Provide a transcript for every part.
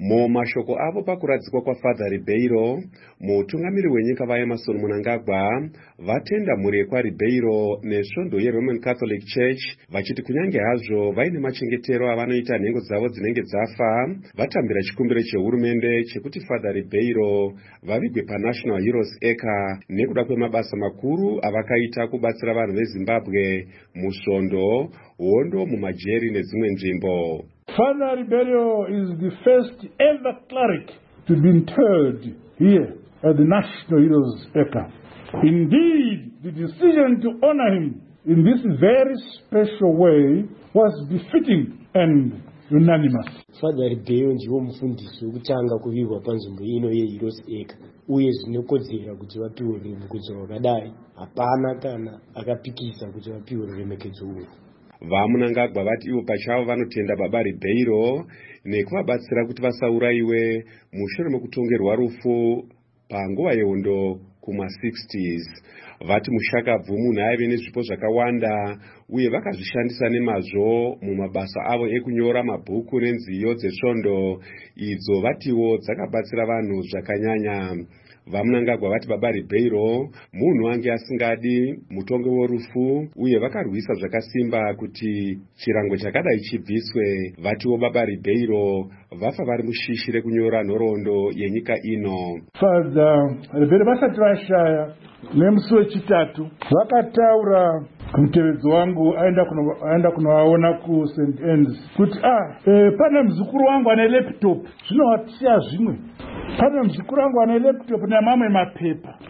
Mumashoko avo pakuradzikwa kwaFather Ribeiro, mutungamiri wenyika vaEmmerson Mnangagwa vatenda mhuri yekwaRibeiro nesvondo yeRoman Catholic Church vachiti kunyange hazvo vaine machengetero avanoita nhengo dzavo dzinenge dzafa, vatambira chikumbiro chehurumende chekuti Father Ribeiro vavigwe paNational Heroes Acre nekuda kwemabasa makuru avakaita kubatsira vanhu veZimbabwe musvondo, hondo, mumajeri nedzimwe nzvimbo. Father Ribeiro is the first ever cleric to be interred here at the National Heroes Acre. Indeed, the decision to honor him in this very special way was befitting and unanimous. Father Ribeiro ndiwo mufundisi wekutanga kuvigwa panzvimbo ino yeHeroes Acre, uye zvinokodzera kuti vapiwe ruremekedzo rwakadai. Hapana kana akapikisa kuti vapiwe ruremekedzo urwu. VaMnangagwa vati ivo pachavo vanotenda baba Ribeiro nekuvabatsira kuti vasaurayiwe mushure mekutongerwa rufu panguva yehondo kuma60s. Vati mushakabvu munhu aive nezvipo zvakawanda uye vakazvishandisa nemazvo mumabasa avo ekunyora mabhuku nenziyo dzesvondo idzo vatiwo dzakabatsira vanhu zvakanyanya. VaMnangagwa vati baba Ribeiro munhu ange asingadi mutongo worufu uye vakarwisa zvakasimba kuti chirango chakadai chibviswe. Vatiwo baba Ribeiro vafa vari mushishi rekunyora nhoroondo yenyika ino. Father Ribeiro vasati vashaya nemusi wechitatu vakataura kumutevedzi wangu aenda kunovaona kuSt Anne's kuti pane muzukuru wangu ane laptop, zvinovasiya zvimwe. Pane muzukuru wangu ane laptop namamwe mapepa.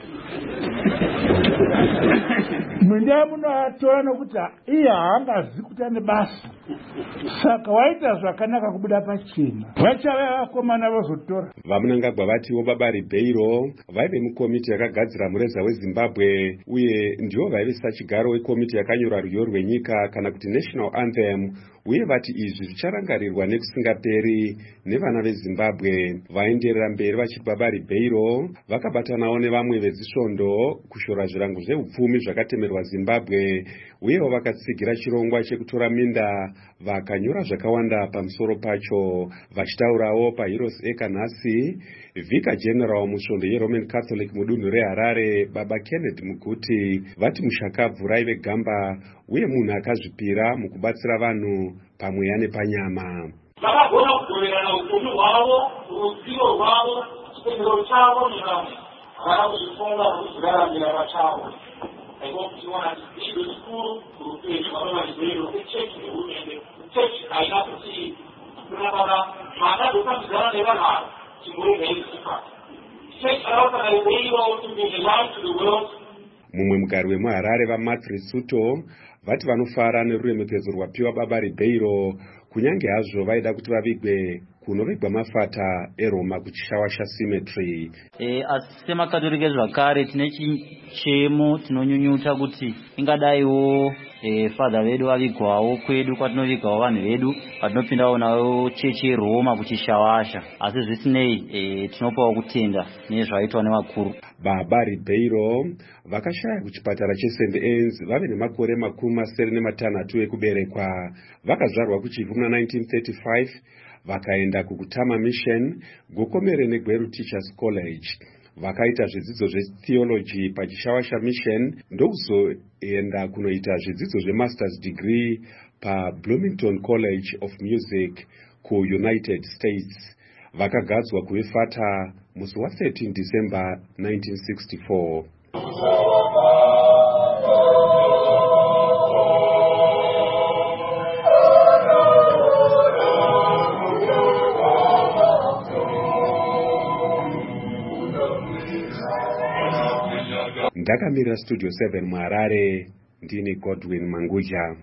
Mwenda munoatora nokuti iye haangazi kuti ane basa. Saka waita zvakanaka kubuda pachena. Vachava vakomana vazotora. VaMnangagwa vatiwo baba Ribeiro vaive mukomiti yakagadzira mureza weZimbabwe uye ndivo vaive sachigaro wekomiti yakanyora rwiyo rwenyika kana kuti National Anthem, uye vati izvi zvicharangarirwa nekusingaperi nevana veZimbabwe. Vaenderera mberi vachiti baba Ribeiro vakabatanawo nevamwe vezisvondo kushora zvirango zveupfumi zvakatemerwa Zimbabwe, uyewo vakatsigira chirongwa chekutora minda vakanyora zvakawanda pamusoro pacho. Vachitaurawo paHeroes Acre nhasi, Vicar General musvondo yeRoman Catholic mudunhu reHarare baba Kenneth Muguti vati mushakabvu raive gamba uye munhu akazvipira mukubatsira vanhu pamweya nepanyama. Vakagona kugoverana upenyu hwavo, ruzivo rwavo, chitendero chavo nevamwe. Havana kuzvifunga kuzviraramira pachavo. Aivokuchiona chidzidzo chikuru kurupenyu hwavamazvibhero kwechechi nehurumende. Chechi haina kuti kunakana maakadzokambidzana nevanhu ava chimurega izipa. Chechi akautana Ribeiro to be the light to the world. Mumwe mugari wemuHarare vaMatsri Suto vati vanofara neruremekedzo rwapiwa baba Ribeiro kunyange hazvo vaida kuti vavigwe kunovigwa mafata eRoma kuchishawasha cemetery. Asi semakatolike zvakare tine chichemo tinonyunyuta kuti ingadaiwo Father vedu vavigwawo kwedu kwatinovigawo vanhu vedu patinopindawo nawo chechi yeRoma kuchishawasha. Asi zvisinei tinopawo kutenda nezvaitwa nevakuru. Baba Ribeiro vakashaya kuchipatara cheSt Anne's vave nemakore 86 ekuberekwa. Vakazvarwa kuchivhu muna1935 vakaenda kukutama mission, Gokomere neGweru Teachers College. Vakaita zvidzidzo zvetheology pachishawasha mission ndokuzoenda kunoita zvidzidzo zvemasters degree paBloomington College of Music kuUnited States. Vakagadzwa kuve fata musi wa13 December 1964. Ndakamira Studio 7 muHarare, ndini Godwin Manguja.